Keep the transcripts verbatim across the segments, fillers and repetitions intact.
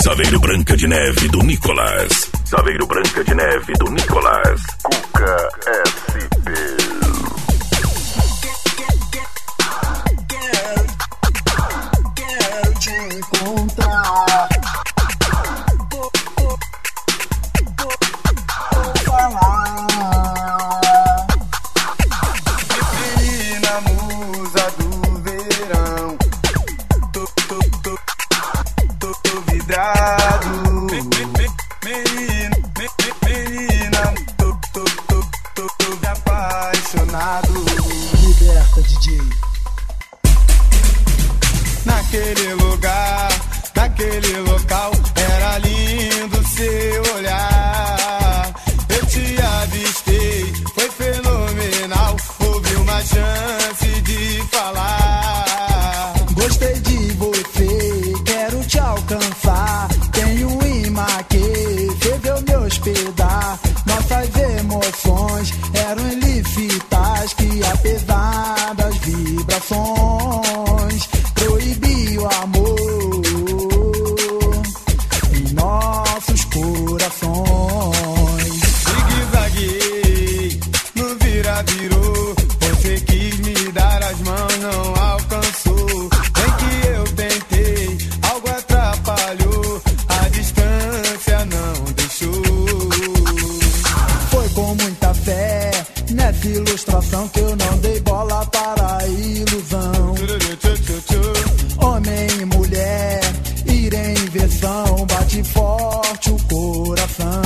Saveiro Branca de Neve do Nicolas. Saveiro Branca de Neve do Nicolas. Cuca S P. Quero te encontrar. Vou falar. Menina musa do verão. Tô, tô, tô, tô, tô vidrado. Menina, menina, tô, tô, tô, tô, tô apaixonado. Liberta, D J. Naquele lugar, naquele local, era lindo seu olhar. Eu te avistei, foi fenomenal. Houve uma chance de falar. Gostei de você, quero te alcançar. Tenho um imã que fez me hospedar. Nossas emoções eram ilícitas, que apesar das vibrações proibia o amor em nossos corações. Zigue-zagueei, no vira-virou. Você quis me dar as mãos, não alcançou. Bem que eu tentei, algo atrapalhou. A distância não deixou. Foi com muita fé nessa ilustração que eu não dei bola para a ilusão. Homem e mulher, ir em inversão, bate forte o coração.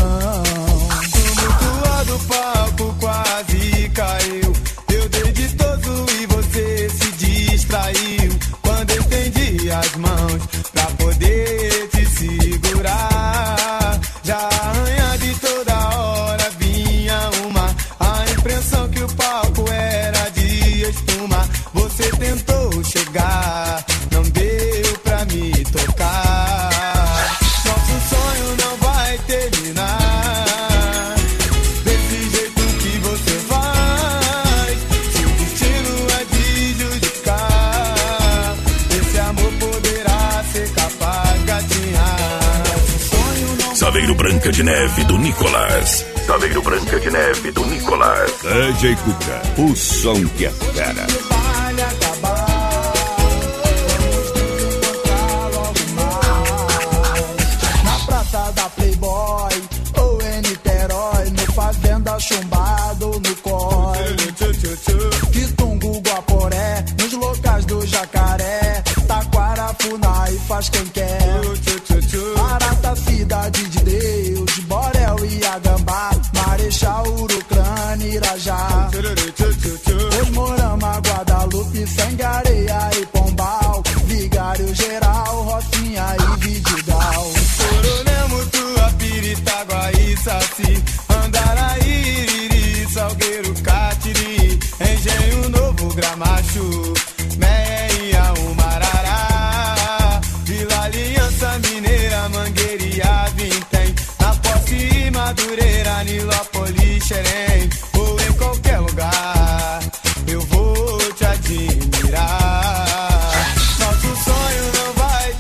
Tumultuado do palco quase caiu. Eu dei de todo e você se distraiu. Quando eu estendi as mãos pra poder te segurar, já arranha de toda hora vinha uma a impressão que o palco era de espuma. Você tentou chegar, não deu pra me tocar. Nosso sonho não vai terminar desse jeito que você faz. Seu destino é prejudicar. Esse amor poderá ser capaz, gatinha. Nosso sonho não. Saveiro Branca de Neve do Nicolas. Saveiro Branca de Neve do Nicolas. D J Cuca, o som que é fera. Vai acabar. Vamos nos encontrar logo mais. Na praça da Playboy ou em Niterói, no Fazenda Chumbado, no Coi, Pitungo, Guaporé, nos locais do Jacaré, Taquarafuna e faz quem quer. Barata, cidade de Deus, Borel e Agambá, Marechal, Urucrânia, Irajá, Osmorama, Guadalupe, Sangareia e Pombal, Vigário Geral, Rocinha e Vidigal, Coronel, Mutua, Piritaguá e Saci, Andaraí, Iriri, Salgueiro, Catiri, Engenho Novo, Gramacho, Meia, Umarará, Vila Aliança, Mineira, Mangueiria, Vintém, na Posse e Madureira, Nilópolis, Xerém, ou em qualquer lugar, eu vou te admirar. Nosso sonho não vai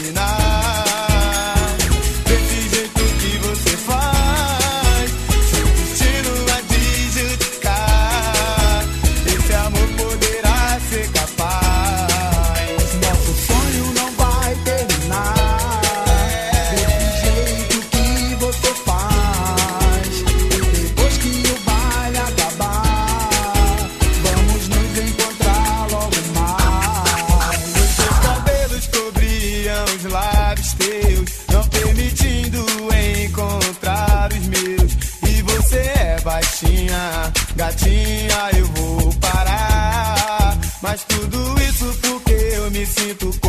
terminar desse jeito que você faz. Seu destino é prejudicar. Esse amor poderá ser capaz. Nosso sonho não vai terminar desse jeito que você faz. E depois que o baile acabar, vamos nos encontrar logo mais. Os seus cabelos cobriam os lábios teus, não permitindo encontrar os meus. E você é baixinha, gatinha, eu vou parar. Mas tudo isso porque eu me sinto